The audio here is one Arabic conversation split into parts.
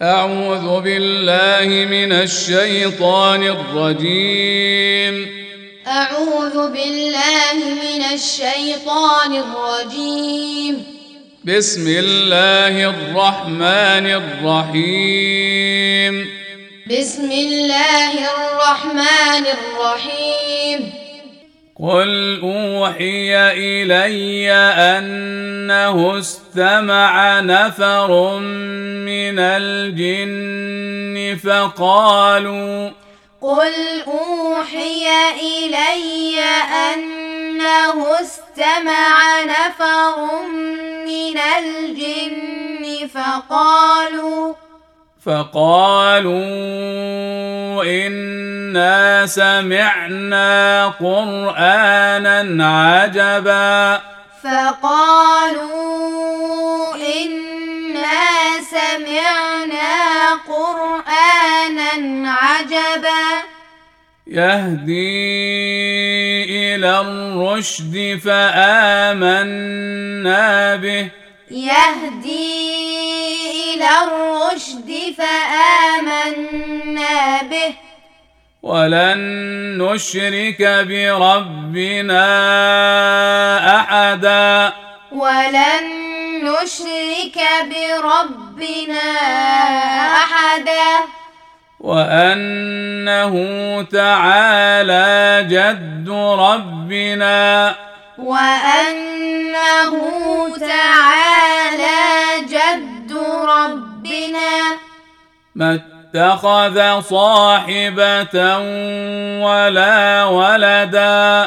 أعوذ بالله من الشيطان الرجيم. أعوذ بالله من الشيطان الرجيم. بسم الله الرحمن الرحيم. بسم الله الرحمن الرحيم. قل أوحي إلي أنه استمع نفر من الجن فقالوا قل أوحي إلي أنه استمع نفر من الجن فقالوا إنا سمعنا قرآنا عجبا يهدي إلى الرشد فآمنا به ولن نشرك بربنا أحدا وأنه تعالى جد ربنا ما اتخذ صاحبة ولا ولدا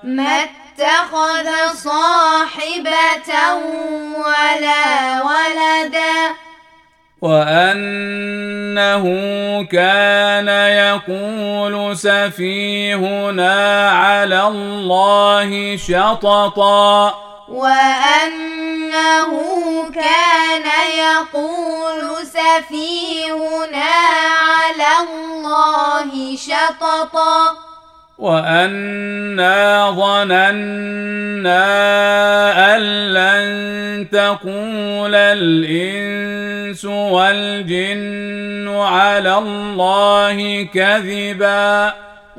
وأنه كان يقول سفيهنا على الله شططا وأنا ظننا أن لن تقول الإنس والجن على الله كذبا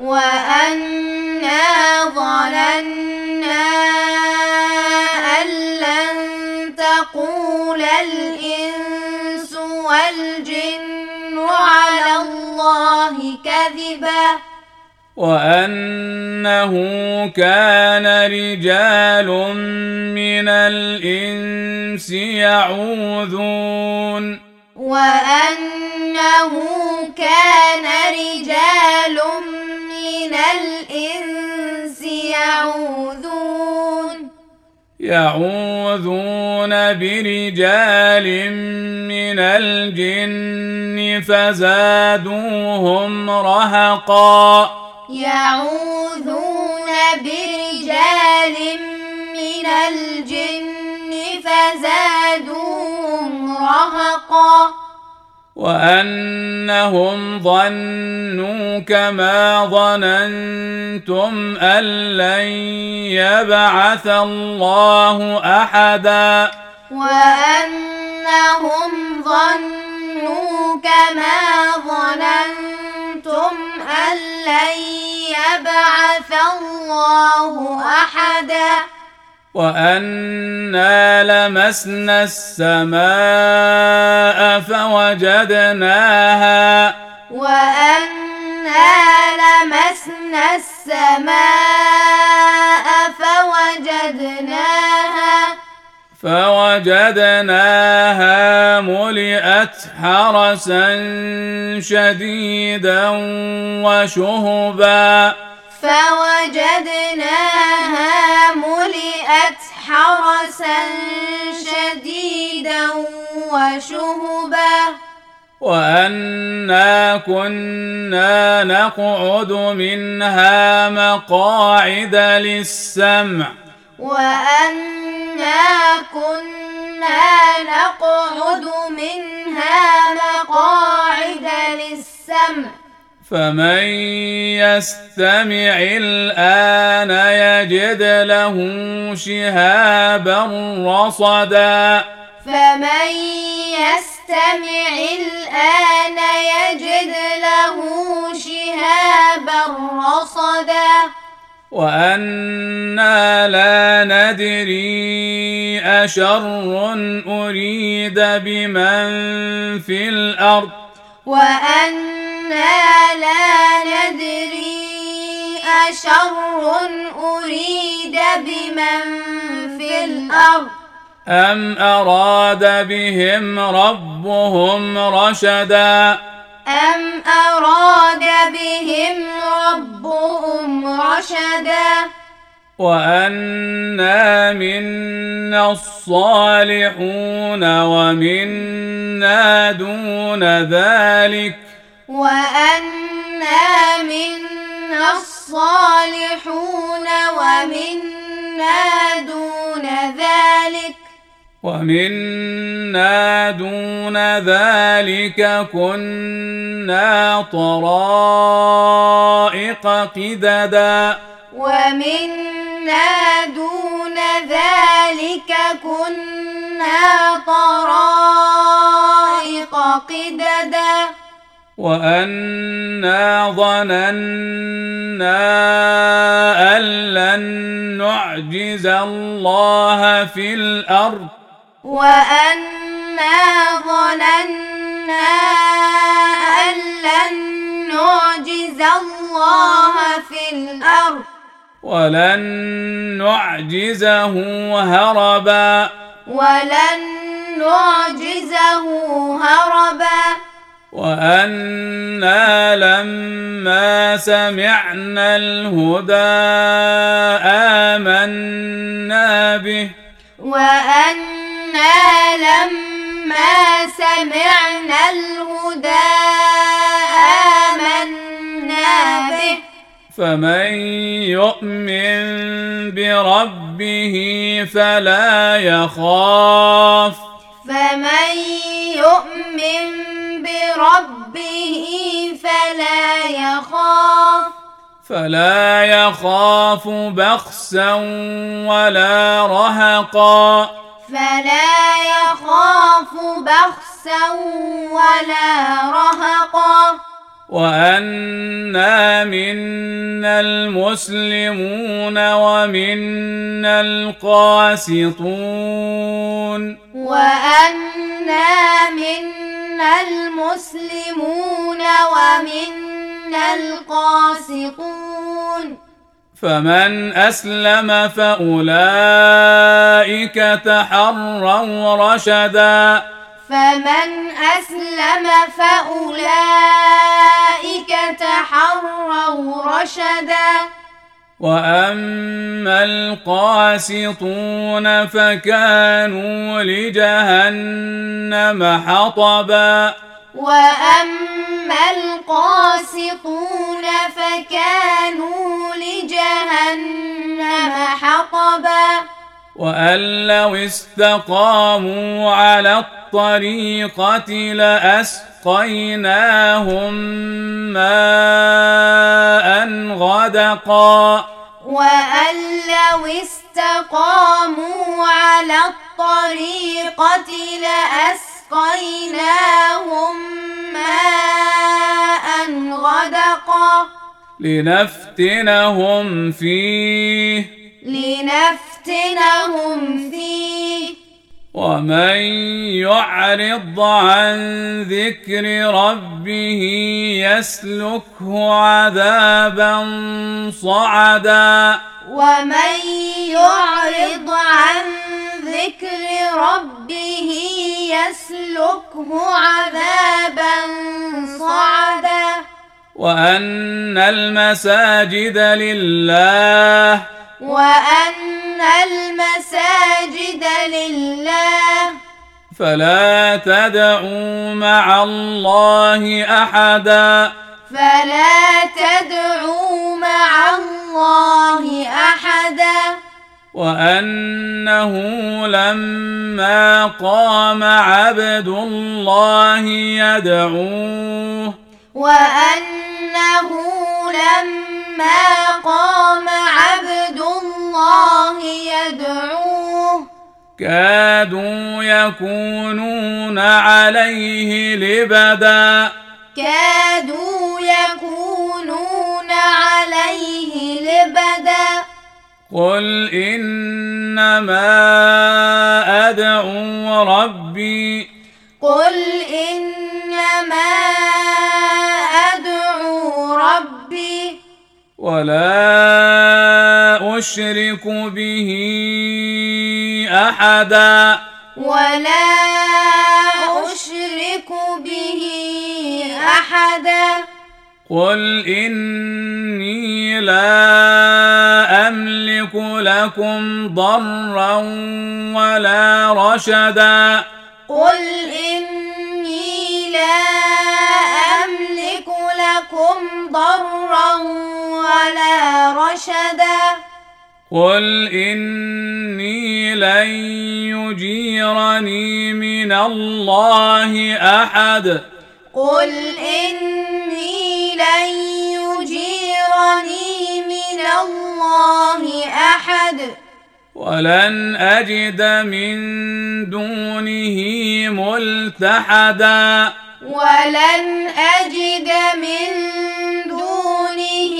وأنه كان رجال من الإنس يعوذون برجال من الجن فزادوهم رهقا وأنهم ظنوا كما ظننتم أن لن يبعث الله أحدا وأنا لمسنا السماء فوجدناها ملئت حرسا شديدا وشهبا وأنا كنا نقعد منها مقاعد للسمع فمن يستمع الآن يجد له شهابا رصدا فمن يستمع الآن يجد له شهابا رصدا وأنا لا ندري أشر أريد بمن في الأرض وأنا لا ندري أشر أريد بمن في الأرض أم أراد بهم ربهم رشدا أم أراد بهم ربهم رشدا وأنا منا الصالحون ومنا دون ذلك وأنا منا الصالحون ومنا دون ذلك كنا طرائق قددا ومنا دون ذلك كنا طرائق قددا وأنا ظننا أن لن نعجز الله في الأرض وأنا ظننا أن لن نعجز الله في الأرض ولن نعجزه هربا وأنا لما سمعنا الهدى آمنا به وأنا لما سمعنا الهدى آمنا به فمن يؤمن بربه فلا يخاف بخسا ولا رهقا وأنا منا المسلمون ومنا القاسطون فمن أسلم فأولئك تحروا رشدا وأما القاسطون فكانوا لجهنم حطبا وأن لو استقاموا على الطريقة لأسقيناهم ماء غدقا لنفتنهم فيه ومن يعرض عن ذكر ربه يسلكه عذابا صعدا وأن المساجد لله فلا تدعوا مع الله أحدا وأنه لما قام عبد الله يدعوه كادوا يكونون عليه لبدا كادوا يكونون عليه لبدا قل إنما أدعو ربي قل إنما أدعو ربي ولا أشرك به أحدا ولا أشرك به أحدا قل إني لا أملك لكم ضرا ولا رشدا قل إني لا أملك لكم ضرا ولا رشدا قل إني لن يجيرني من الله أحد قل إني لن يجيرني من الله أحد ولن أجد من دونه ملتحدا ولن أجد من دونه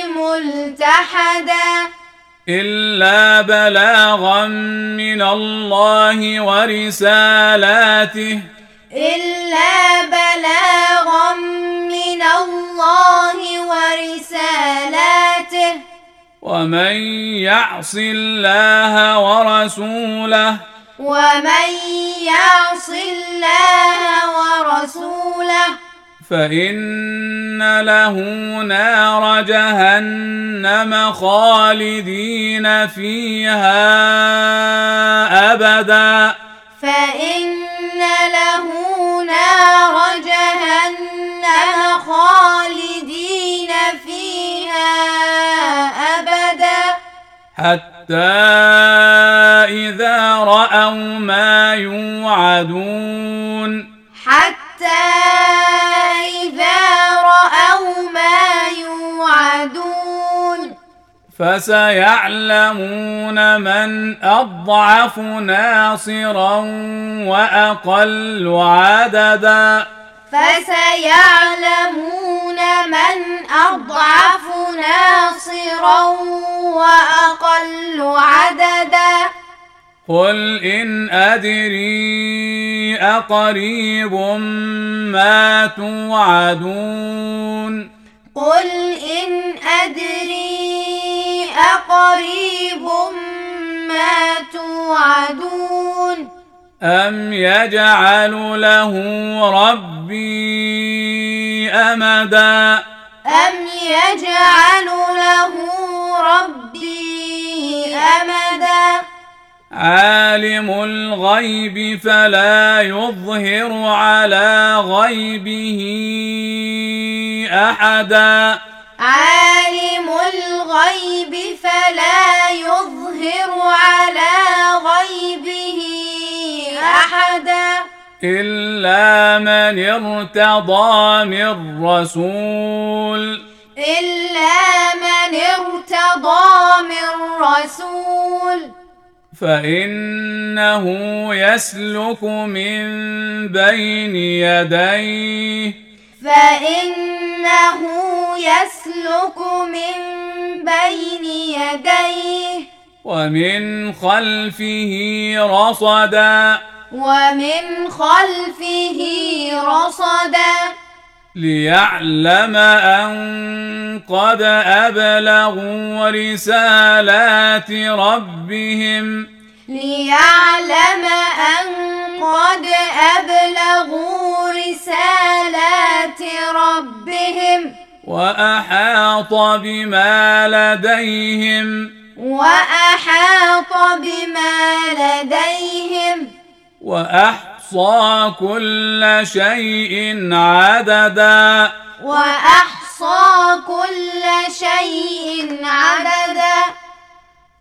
ملتحدا إلا بلاغا من الله ورسالاته إلا بلاغا من الله ورسالاته ومن يعص الله ورسوله ومن يعص الله ورسوله فإن له نار جهنم خالدين فيها أبدا فإن له نار جهنم خالدين فيها أبدا حتى إذا رأوا ما يوعدون حتى إذا رأوا ما يوعدون فسيعلمون من أضعف ناصرا وأقل عددا فسيعلمون من أضعف ناصرا وأقل عددا قل إن أدري أقريب ما توعدون قل إن أدري أقريب ما توعدون أم يجعل له ربي أمدا أم يجعل له ربي أمدا عالم الغيب فلا يظهر على غيبه أحدا عالم الغيب فلا يظهر على غيبه أحدا إلا من ارتضى من رسول إلا من ارتضى من رسول فإنه يسلك من بين يديه فإنه يسلك من بين يديه ومن خلفه رصدا ومن خلفه رصدا ليعلم أن قد أبلغوا رسالات ربهم ليعلم أن قد أبلغوا رسالات ربهم وأحاط بما لديهم وأحاط بما لديهم وأحصى كل شيء عددا وأحصى كل شيء عددا